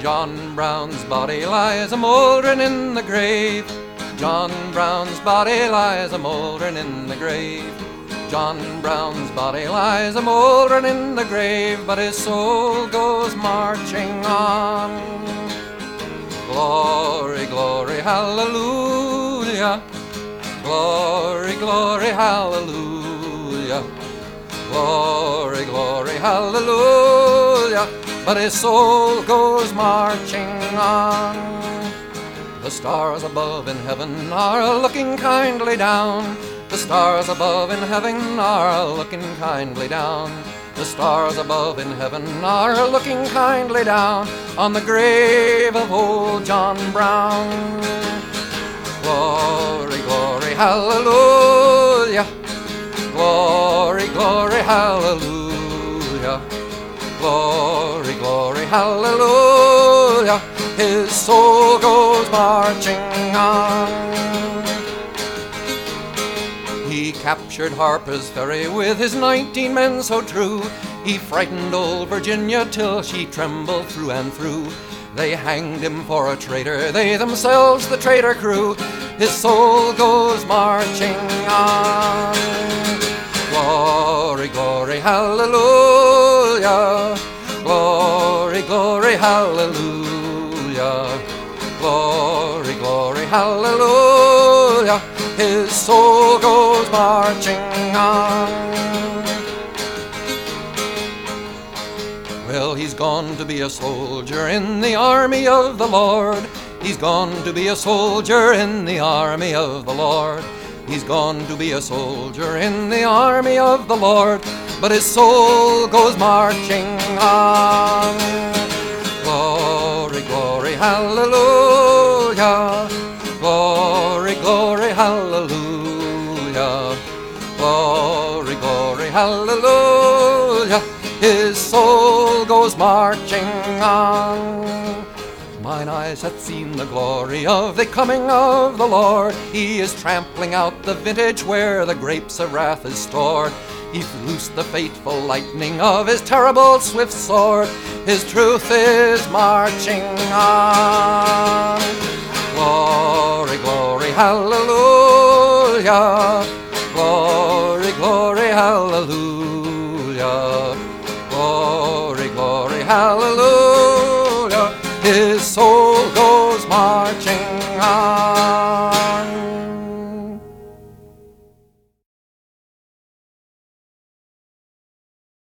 John Brown's body lies a-mouldering in the grave. John Brown's body lies a-mouldering in the grave. John Brown's body lies a-mouldering in the grave, but his soul goes marching on. Glory, glory, hallelujah. Glory, glory, hallelujah. Glory, glory, hallelujah. But his soul goes marching on. The stars above in heaven are looking kindly down. The stars above in heaven are looking kindly down. The stars above in heaven are looking kindly down on the grave of old John Brown. Glory, glory, hallelujah. Glory, glory, hallelujah. Glory, glory, hallelujah. His soul goes marching on. He captured Harper's Ferry with his 19 men so true. He frightened old Virginia till she trembled through and through. They hanged him for a traitor, they themselves the traitor crew. His soul goes marching on. Glory, glory, hallelujah. Glory, glory, hallelujah. Glory, glory, hallelujah. His soul goes marching on. Well, he's gone to be a soldier in the army of the Lord. He's gone to be a soldier in the army of the Lord. He's gone to be a soldier in the army of the Lord, but his soul goes marching on. Glory, glory, hallelujah. Glory, glory, hallelujah. Glory, glory, hallelujah. His soul goes marching on. Mine eyes hath seen the glory of the coming of the Lord. He is trampling out the vintage where the grapes of wrath is stored. He's loosed the fateful lightning of his terrible swift sword. His truth is marching on. Glory, glory, hallelujah. Glory, glory, hallelujah. Glory, glory, hallelujah. His soul